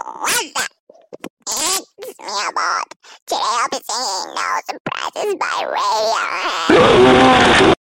what's up? It's Meowbot. Today I'll be singing No Surprises by Radio.